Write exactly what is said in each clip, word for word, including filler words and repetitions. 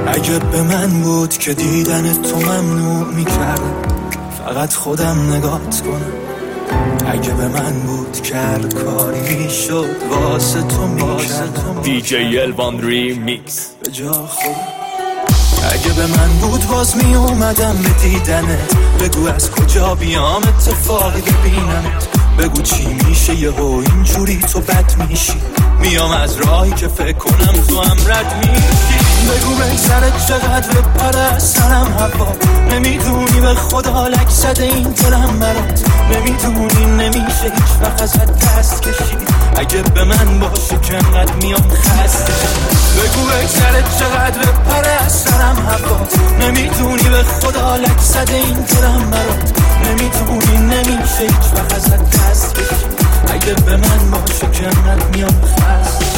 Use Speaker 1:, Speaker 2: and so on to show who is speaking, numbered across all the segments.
Speaker 1: اگه به من بود که دیدن تو ممنوع میکردم فقط خودم نگات کنم، اگه به من بود که هر کاری میشد واسه تو میکردم.
Speaker 2: دی جی الوان ریمیکس
Speaker 1: به جا خودم. اگه به من بود باز می اومدم به دیدنت، بگو از کجا بیام اتفاقی ببینمت، بگو چی میشه یهو اینجوری تو بد میشی، میام از راهی که فکر کنم تو هم رد میشی، بگو بگذرت چقدر بپره از سرم هوا، نمیدونی به خدا لک زده این دلم برات، نمیدونی نمیشه هیچ وقت ازت دست کشید، اگه به من باشه که انقدر میام خسته، بگو بگذرت چقدر بپره از سرم هوا، نمیدونی به خدا لک زده این دلم برات، نمیدونی نمیشه هیچ وقت ازت دست کشید، اگه به من باشه که انقدر میام خسته.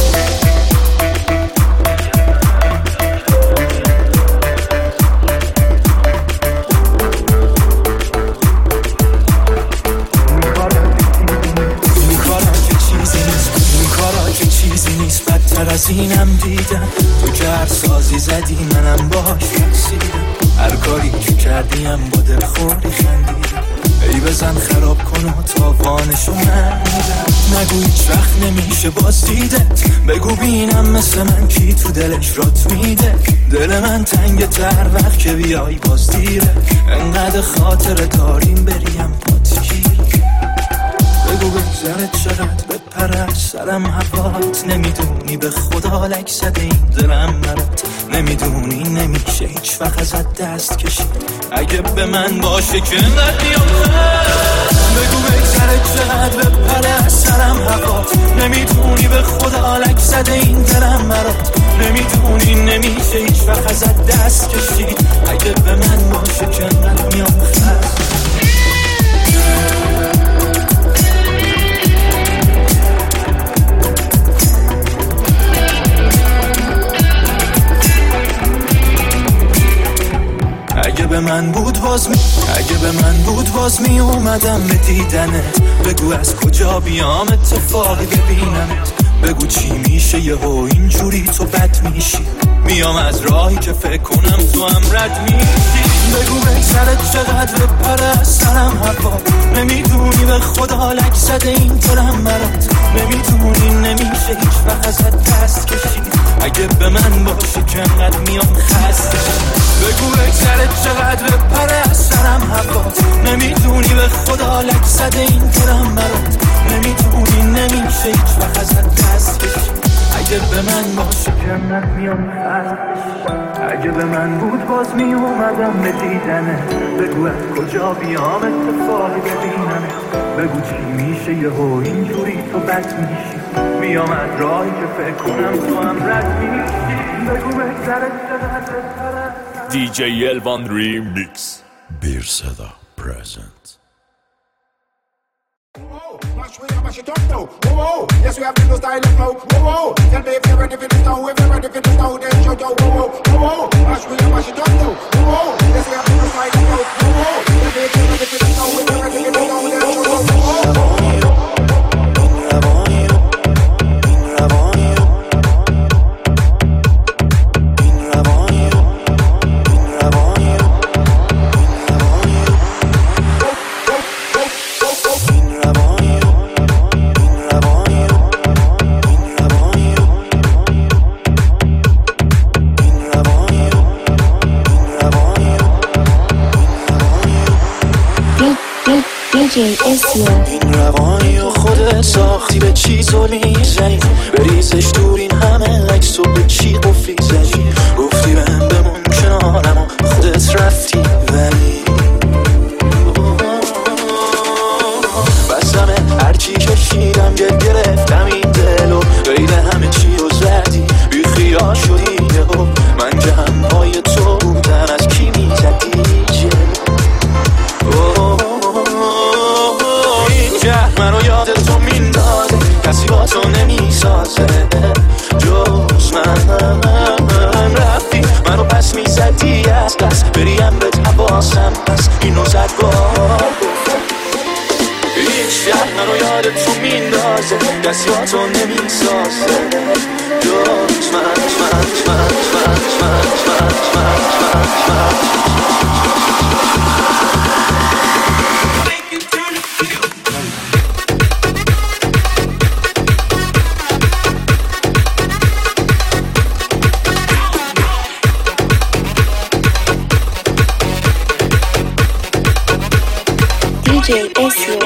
Speaker 1: بدتر از اینم دیدم تو که هر سازی زدی منم باش رقصیدم، هر کاری که کردیم با دل خوری خندیدم، ای بزن خراب کن و تاوانشو من میدم، نگو هیچ وقت نمیشه باز دیدت، بگو بینم مثل من کی تو دلش رات میده، دل من تنگ تر وقت که بیای باز دیره، انقدر خاطر داریم بریم پاتگیر، بگو بگذرت چقدر بپره از سرم هوات، نمیدونی به خدا لک زده این دلم برات، نمیدونی نمیشه هیچ وقت ازت دست کشید، اگه به من باشه که انقدر میام بگو بگذرت چقدر بپره از سرم هوات، نمیدونی به خدا لک زده این دلم برات، نمیدونی نمیشه هیچ وقت ازت دست کشید، اگه به من باشه که انقدر میام اگه به من بود باز می اگه به من بود باز می اومدم به دیدنت، بگو از کجا بیام اتفاقی ببینمت، بگو چی میشه یهو اینجوری تو بد میشی، میام از راهی که فکر کنم تو هم رد میشی، بگو بگذرت چقدر بپره از سرم هوا، نمیدونی به خدا لک زده این دلم برات، نمیدونی نمیشه هیچ وقت ازت دست کشید، اگه به من باشه که انقدر میام خسته، بگو بگذرت چقدر بپره از سرم هوا، نمیدونی به خدا لک زده این دلم برات، نمیدونی نمیشه هیچ وقت ازت دست کشید، اگه به من باشه که انقدر میام خسته، اگه به من بود باز می اومدم به دیدنت، بگو از کجا بیام اتفاقی ببینمت، بگو چی میشه یهو اینجوری تو بد میشی، میام از راهی که فکر کنم تو هم رد میشی، بگو بگذرت چقدر بپره.
Speaker 2: دی جی الوان ریمیکس
Speaker 3: بیر صدا present.
Speaker 4: Mash we up, mash it up now. Whoa, whoa. Yes, we have the new style of flow. Whoa, whoa. Tell me if you're ready for this now. If you're ready for this now, then show your whoa, whoa, whoa. Mash we up, mash it up now. Whoa, whoa. Yes, we have the new style of flow. Whoa, whoa. Tell me if you're ready for this now. If you're ready for this now, then show your whoa, whoa.
Speaker 1: این روانی و خودت ساختی، به چی ظلمی زنی، بریزش دور این همه عکس و به چی قفلی زنی، گفتی بهم بمون کنارم و خودت رفتی، ولی بستمه هرچی کشیدم گل گرفتم این دل و غیر همه چی رو زدی، بی خیال شدی یهو، من که هم پای تو بودم از کی میزدی جل، منو یاد تو میندازه، کسی با تو نمیسازه جز من.
Speaker 5: دی جی اسیو.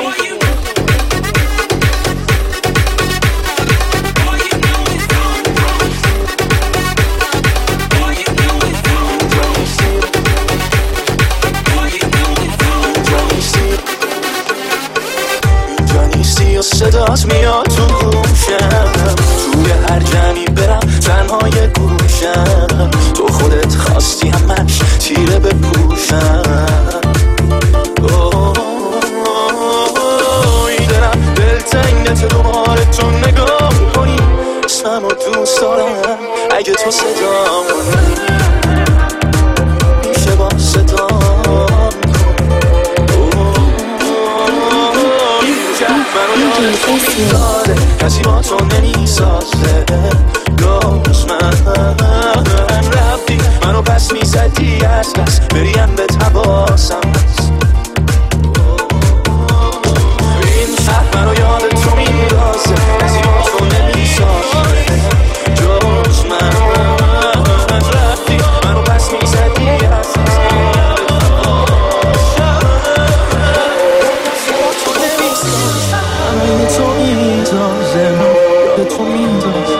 Speaker 1: صدات میاد تو گوشم، توی هر جمعی برم تنهای گوشم، تو خودت خواستی همش تیره بپوشم. اوی دارم دلتنگت دوباره تو نگاه کنی، اسممو دوست دارم اگه تو صدام کنی، میشه با صدام داره کسی با تو نمیسازه. گوش من رفتی منو پس میزدی از بس بریم به تباسم هست. این شهر منو یاد تو میندازه کسی با تو نمیسازه. گوش من رفتی منو پس میزدی از بس تو میندازه یاد تو میندازه.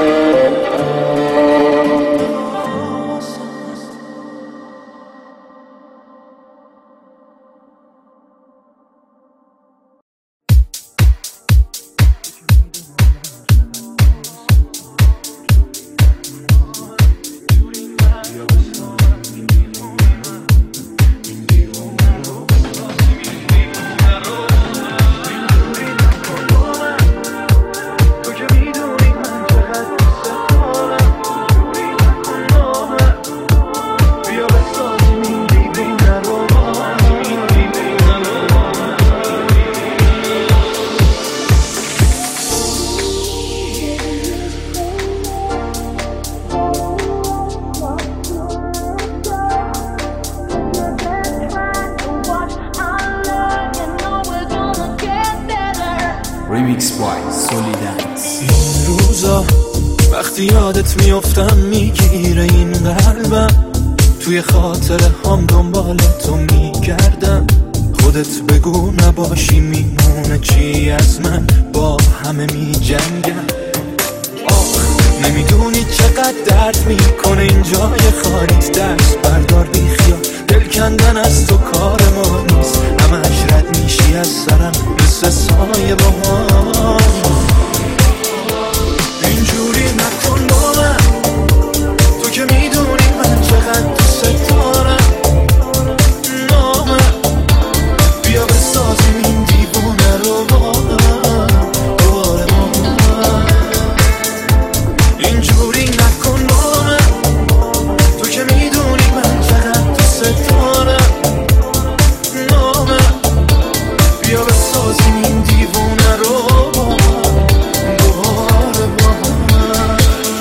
Speaker 6: ریمیکس بای سولیدنس.
Speaker 1: این روزا وقتی یادت میافتم میگیره این قلبم، توی خاطره هم دنبال تو میگردم. خودت بگو نباشی میمونه چی از من، با همه میجنگم. آخ نمیدونی چقدر درد میکنه این جای خالیت، دست بردار بیخیال دل کندن از تو کار ما نیست. همش رد میشی از سرم مثل سایه با هم. اینجوری نکن با من، تو که میدونی من چقدر دوست دارم. نامه بیا بسازیم این دیوونه رو با هم دوباره ما. اینجوری نکن با من، تو که میدونی من چقدر دوست دارم. نامه بیا بسازیم این دیوونه رو با هم دوباره با هم.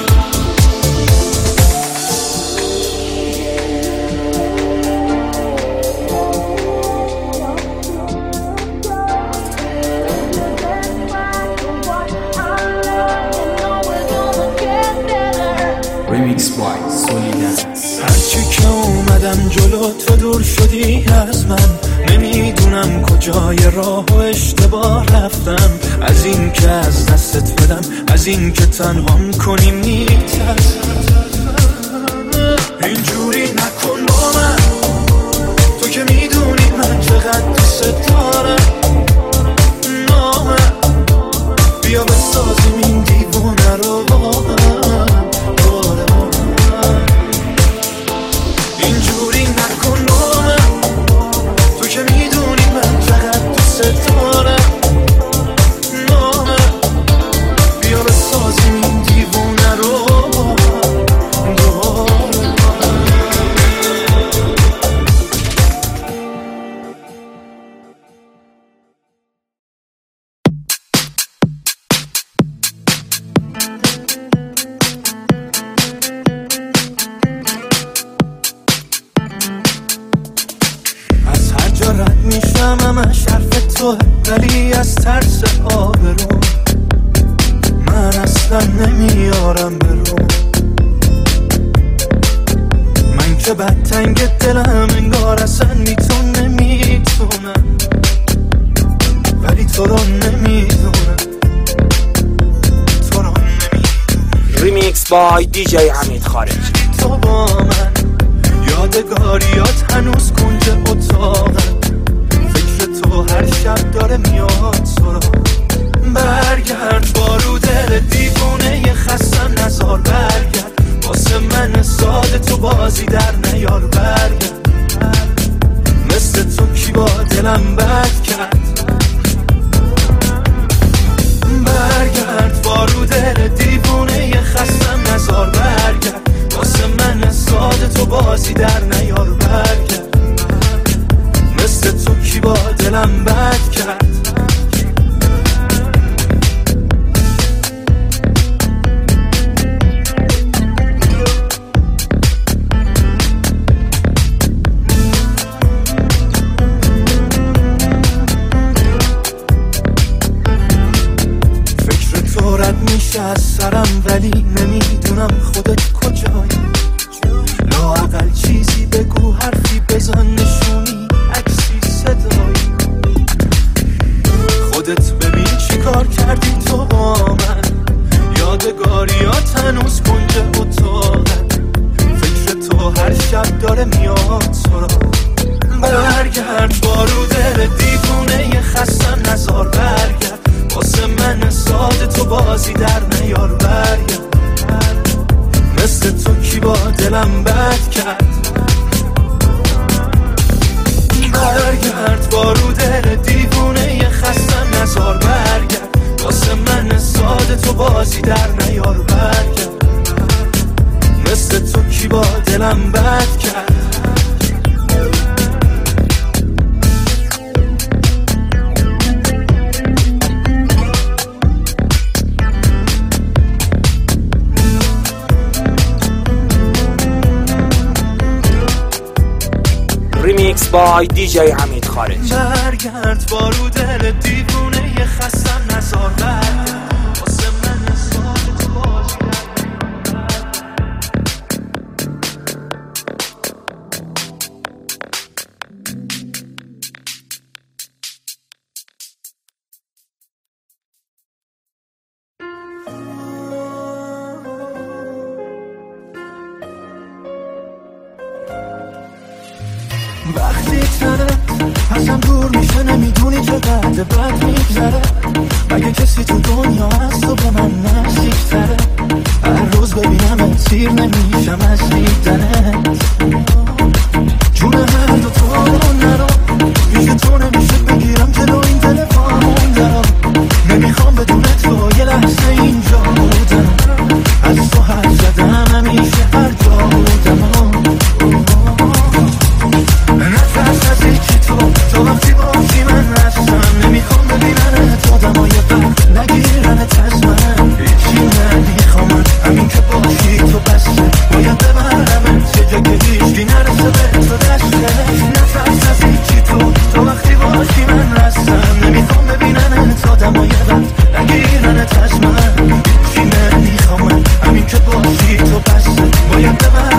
Speaker 6: ریمیکس بای سولیدنس.
Speaker 1: هرچی که اومدم جلو تو دور شدی از من، نمیدونم کجای راه و اشتباه رفتم. از این که از دستت بدم، از این که تنهام کنی میترسم. اینجوری نکن با من، تو که میدونی من چقدر دوست دارم. نامه بیا بسازیم این دیوونه رو با هم دوباره با هم. اینجوری نکن با من، تو که میدونی من چقدر دوست دارم. نامه بیا بسازیم این دیوونه رو با هم دوباره با هم. رد میشم همش حرف توه، ولی از ترس آبرو من اصلا نمیارم برو. من که بدتنگ دلم انگار اصلا بی تو نمیتونم، ولی تو رو نمیدونم، تو رو نمیدونم.
Speaker 5: ریمیکس بای دی جی حمید خارجی.
Speaker 1: تو با من یادگاریات هنوز کنج اتاقم، فکر تو هر شب داره میاد سراغ. برگرد بارو دل دیوونه خستم نزار، برگرد واسه من ساده تو بازی در نیار. برگرد مثل تو کی با دلم بد کرد، برگرد بارو دل دیوونه خستم نزار. برگرد واسه من ساده تو بازی در نیار. برگرد مثل تو کی با دلم بد کرد. از سرم ولی نمیدونم خودت کجایی. لااقل چیزی بگو، حرفی بزن، نشونی، عکسی، صدایی. خودت ببین چی کار کردی تو با من، یادگاریات هنوز کنج اتاقت، فکر تو هر شب داره میاد سراغ. برگرد بارو دل دیوونه خستم نزار. برگرد واسه من ساده تو بازی در نیار. برگرد مثل تو کی با دلم بد کرد. برگرد بارو دل دیوونه خستم نزار. برگرد واسه من ساده تو بازی در نیار. برگرد مثل تو کی با دلم بد کرد.
Speaker 5: ریمیکس بای دی جی حمید خارجی.
Speaker 1: برگرد بارو دل دیوونه خستم نزار. برگرد واسه من ساده تو بازی وقتی تنت ازم دور میشه نمیدونی چقدر بد میگذره. مگه کسی تو دنیا هست و به من نزدیکتره؟ هر روز ببینم تیر نمیشم از دیدنت. جون هر دو تو رو نرو، میشه تو نمیشه بگیرم جلو این دل پامون درو. نمیخوام بدون تو یه لحظه اینجا بودم، از تو حرف زدم همیشه هر جا بودم. نترس از هیچی تو، تو وقتی باشی من هستم. نمیخوام ببیننت آدمای بد نگیرنت از من. هیچی نمیخوام همین که باشی تو بسته. باید ببرمت یه جا که هیچی نرسه به تو دسته. نترس از هیچی تو، تو وقتی باشی من هستم. نمیخوام ببیننت آدمای بد نگیرنت از من. هیچی نمیخوام همین که باشی تو بسته. باید ببرمت